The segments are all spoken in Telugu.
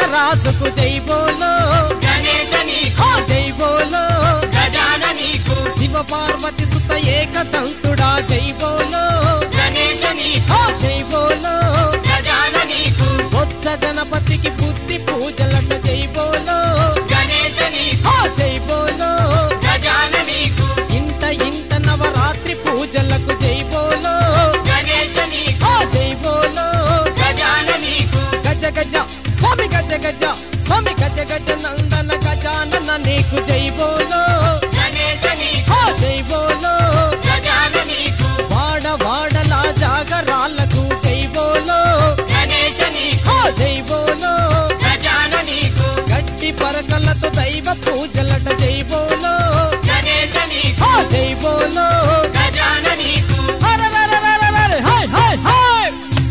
రాజుకు జై బోలో గణేశ నీకు జై బోలో గజాన నీకు శివ పార్వతి సుత ఏకదంతుడా జై బోలో గణేశ నీకు జై బోలో గజాన నీకు బొత్స గణపతికి బుద్ధి పూజలట జై బోలో గణేశ నీకు జై బోలో గజాన నీకు ఇంత ఇంత నవరాత్రి పూజలకు జై బోలో గణేశ నీకు జై బోలో గజాన నీకు గజ గజ స్వామి గజ గజ స్వామి గజ గజ నందన గజానన నీకు జై బోలో గణేశ నీకు జై బోలో గజాన నీకు వాడ వాడల జాగరాలకు జై బోలో గణేశ నీకు జై బోలో గజాన నీకు గట్టి పరకలతో దైవ పూజలట జై బోలో గణేశ నీకు జై బోలో గజాన నీకు అరెరెరెరెరెరె, హై హై హై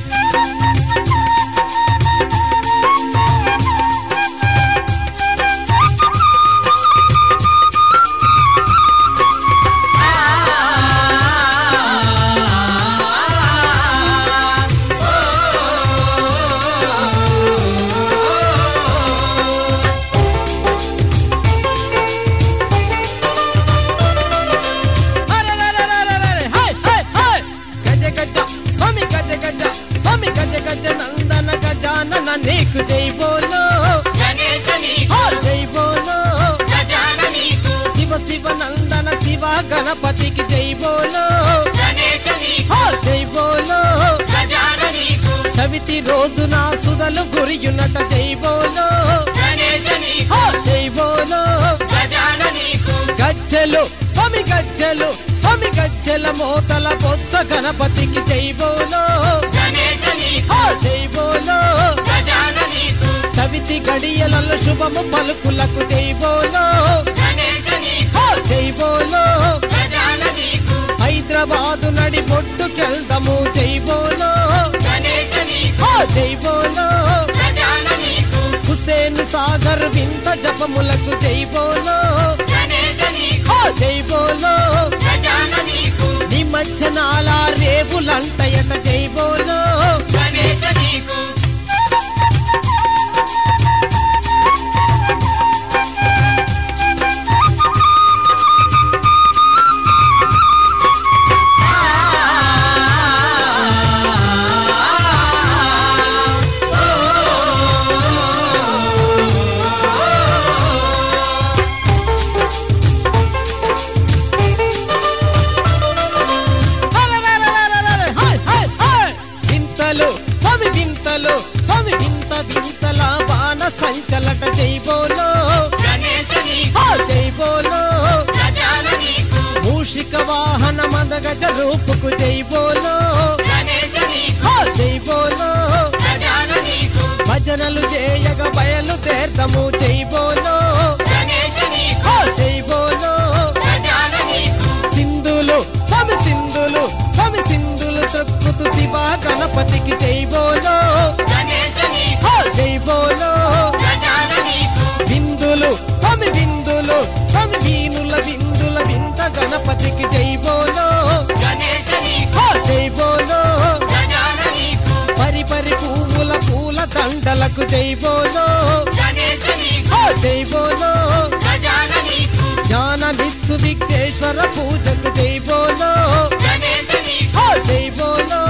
గజానన నీకు జై బోలో గణేశ నీకు జై బోలో గజాన నీకు శివ శివ నందన శివ గణపతికి జై బోలో గణేశ నీకు జై బోలో గజాన నీకు చవితి రోజున సుధలు గురియునట జై బోలో గణేశ నీకు జై బోలో గజాన నీకు గజ్జలు స్వామి గజ్జలు స్వామి గజ్జల మోతల బొత్స గణపతికి జై బోలో గణేశ నీకు జై బోలో గజాన నీకు చవితి గడియలలో శుభము పలుకులకు జై బోలో గణేశ నీకు జై బోలో గజాన నీకు హైదరాబాదు నడి బొట్టుకెళ్దాము జై బోలో గణేశ నీకు జై బోలో గజాన నీకు హుసేన్ సాగర్ వింత జపములకు జై బోలో గణేశ నీకు జై బోలో గజాన నీకు నిమజ్జనాల రేవులంటయట జై బోలో గణేశ నీకు వింతలు స్వామి వింతలు స్వామి వింత వింతల బాణ సంచలట జై బోలో గణేశ నీకు జై బోలో గజాన నీకు మూషిక వాహన మదగజ రూపుకు జై బోలో గణేశ నీకు జై బోలో గజాన నీకు భజనలు చేయగ బయలు తీర్థము జై బోలో గణేశ నీకు జై బోలో గజాన నీకు సింధులు స్వామి సింధులు స్వామి సింధులు త్రొక్కుతు శివ గణపతికి జై బోలో గణేశ నీకు జై బోలో గజాన నీకు బిందులు స్వామి బిందులు స్వామి వీణుల బిందుల వింత గణపతికి జై బోలో గణేశ నీకు జై బోలో గజాన నీకు పరి పరి పువ్వుల పూల దండలకు జై బోలో గణేశ నీకు జై బోలో గజాన నీకు జ్ఞానమిచ్చు విఘ్నేశ్వర పూజకు జై బోలో గణేశ నీకు జై బోలో